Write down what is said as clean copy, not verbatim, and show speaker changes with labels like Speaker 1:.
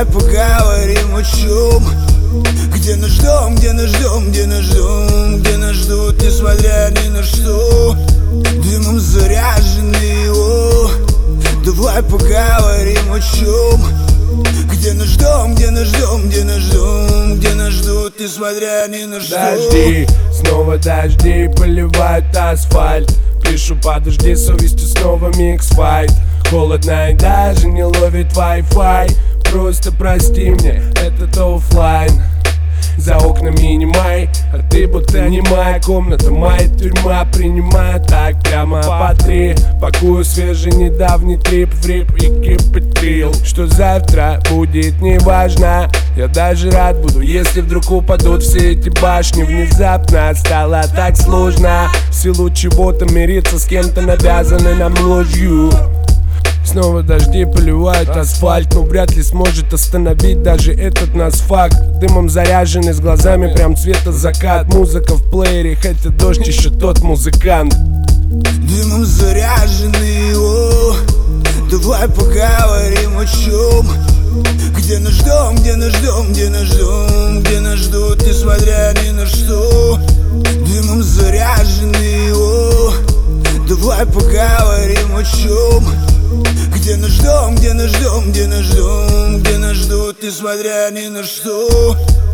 Speaker 1: Давай поговорим о чем. Где нас ждем, где нас ждем, где нас ждем, где нас ждут, несмотря ни на что. Дымом заряженный, о. Давай поговорим о чем. Где нас ждем, где нас ждем, где нас ждем, где нас ждут, несмотря ни на что.
Speaker 2: Дожди, снова дожди, поливают асфальт. Пишу подожди, совестью снова микс-файт. Холодно и даже не ловит Wi-Fi. Просто прости мне, этот оффлайн. За окнами не май, а ты будто не моя комната. Моя тюрьма, принимаю так прямо по три. Пакую свежий недавний трип в рип и кипятил. Что завтра будет неважно. Я даже рад буду, если вдруг упадут все эти башни. Внезапно стало так сложно в силу чего-то мириться с кем-то, навязанной нам ложью. Снова дожди поливают асфальт, но вряд ли сможет остановить даже этот нас факт. Дымом заряженный, с глазами прям цвета закат. Музыка в плеере, хотя дождь еще тот музыкант.
Speaker 1: Дымом заряженный, о. Давай поговорим о чем. Где нас ждем, где нас ждем, где нас ждем, где нас ждут, несмотря ни на что. Дымом заряженный, о. Давай поговорим о чем. Где нас ждем, где нас ждем, где нас ждем, где нас ждут, несмотря ни на что.